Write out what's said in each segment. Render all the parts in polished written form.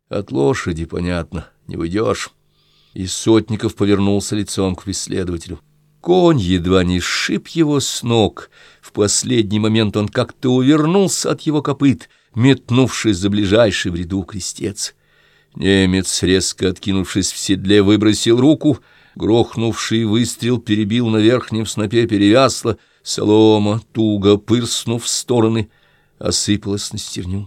От лошади, понятно, не уйдешь. И Сотников повернулся лицом к преследователю. Конь едва не сшиб его с ног. В последний момент он как-то увернулся от его копыт, метнувшись за ближайший в ряду крестец. Немец, резко откинувшись в седле, выбросил руку. Грохнувший выстрел перебил на верхнем снопе перевясло. Солома, туго пырснув в стороны, осыпалась на стерню.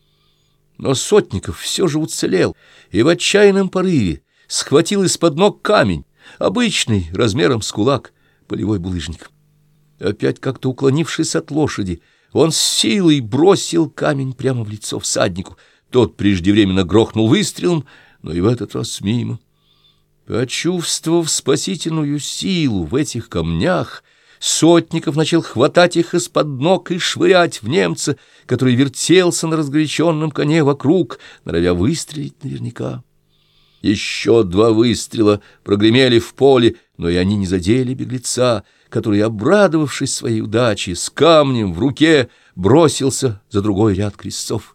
Но Сотников все же уцелел и в отчаянном порыве схватил из-под ног камень, обычный, размером с кулак, полевой булыжник. Опять как-то уклонившись от лошади, он с силой бросил камень прямо в лицо всаднику. Тот преждевременно грохнул выстрелом, но и в этот раз мимо. Почувствовав спасительную силу в этих камнях, Сотников начал хватать их из-под ног и швырять в немца, который вертелся на разгоряченном коне вокруг, норовя выстрелить наверняка. Еще 2 выстрела прогремели в поле, но и они не задели беглеца, который, обрадовавшись своей удаче, с камнем в руке бросился за другой ряд крестцов.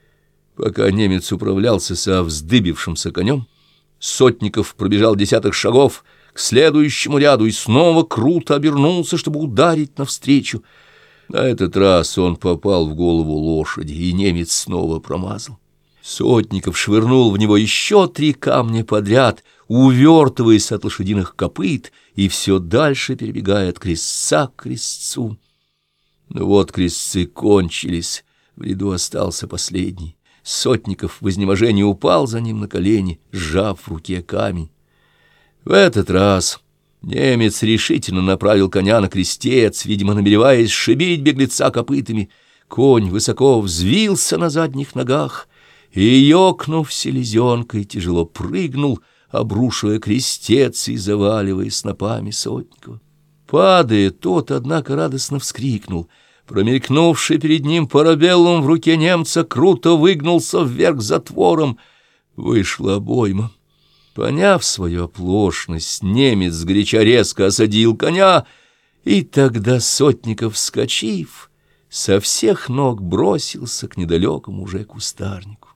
Пока немец управлялся со вздыбившимся конем, Сотников пробежал 10 шагов к следующему ряду и снова круто обернулся, чтобы ударить навстречу. На этот раз он попал в голову лошади, и немец снова промазал. Сотников швырнул в него еще 3 камня подряд, увертываясь от лошадиных копыт и все дальше перебегая от крестца к крестцу. Но вот крестцы кончились, в ряду остался последний. Сотников в изнеможении упал за ним на колени, сжав в руке камень. В этот раз немец решительно направил коня на крестец, видимо, намереваясь сшибить беглеца копытами. Конь высоко взвился на задних ногах и, ёкнув селезенкой, тяжело прыгнул, обрушивая крестец и заваливая снопами Сотникова. Падая, тот, однако, радостно вскрикнул. Промелькнувший перед ним парабеллум в руке немца круто выгнулся вверх затвором. Вышла обойма. Поняв свою оплошность, немец сгоряча резко осадил коня, и тогда Сотников, вскочив, со всех ног бросился к недалекому уже кустарнику.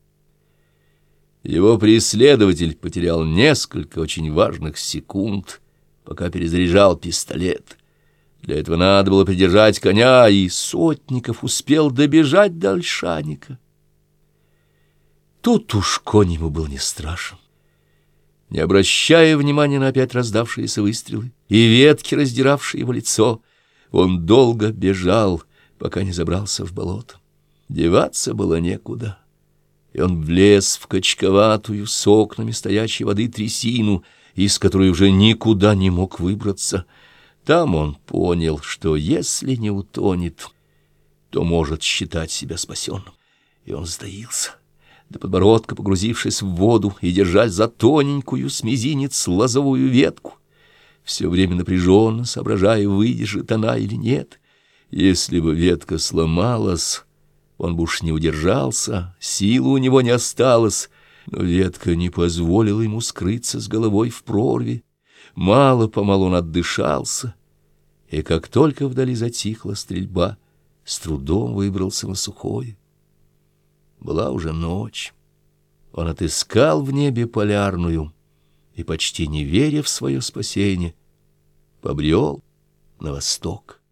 Его преследователь потерял несколько очень важных секунд, пока перезаряжал пистолет. Для этого надо было придержать коня, и Сотников успел добежать до Ольшаника. Тут уж конь ему был не страшен. Не обращая внимания на опять раздавшиеся выстрелы и ветки, раздиравшие его лицо, он долго бежал, пока не забрался в болото. Деваться было некуда, и он влез в качковатую с окнами стоячей воды трясину, из которой уже никуда не мог выбраться. Там он понял, что если не утонет, то может считать себя спасенным, и он затаился, до подбородка погрузившись в воду и держась за тоненькую с мизинец лозовую ветку, все время напряженно соображая, выдержит она или нет. Если бы ветка сломалась, он бы уж не удержался, силы у него не осталось, но ветка не позволила ему скрыться с головой в прорве. Мало-помалу он отдышался, и как только вдали затихла стрельба, с трудом выбрался на сухое. Была уже ночь. Он отыскал в небе полярную и, почти не веря в свое спасение, побрел на восток.